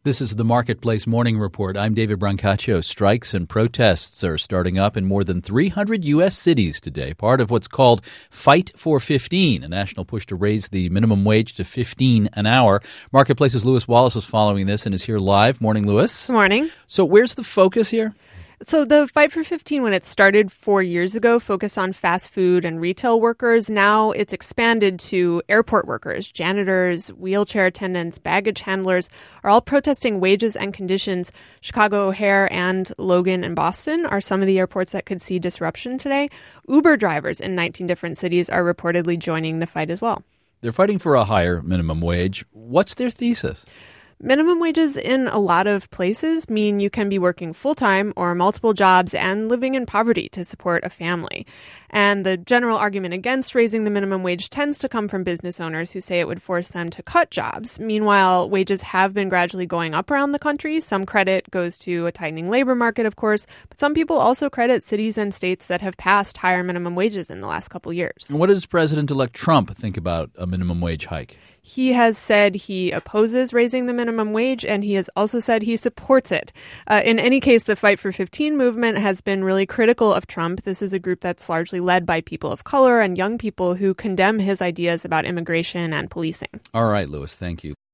This is the Marketplace Morning Report. I'm David Brancaccio. Strikes and protests are starting up in more than 300 U.S. cities today, part of what's called Fight for 15, a national push to raise the minimum wage to $15 an hour. Marketplace's Lewis Wallace is following this and is here live. Morning, Lewis. Good morning. So where's the focus here? So the Fight for 15, when it started 4 years ago, focused on fast food and retail workers. Now it's expanded to airport workers, janitors, wheelchair attendants, baggage handlers are all protesting wages and conditions. Chicago O'Hare and Logan and Boston are some of the airports that could see disruption today. Uber drivers in 19 different cities are reportedly joining the fight as well. They're fighting for a higher minimum wage. What's their thesis? Minimum wages in a lot of places mean you can be working full-time or multiple jobs and living in poverty to support a family. And the general argument against raising the minimum wage tends to come from business owners who say it would force them to cut jobs. Meanwhile, wages have been gradually going up around the country. Some credit goes to a tightening labor market, of course, but some people also credit cities and states that have passed higher minimum wages in the last couple years. What does President-elect Trump think about a minimum wage hike? He has said he opposes raising the minimum wage, and he has also said he supports it. In any case, the Fight for 15 movement has been really critical of Trump. This is a group that's largely led by people of color and young people who condemn his ideas about immigration and policing. All right, Lewis, thank you.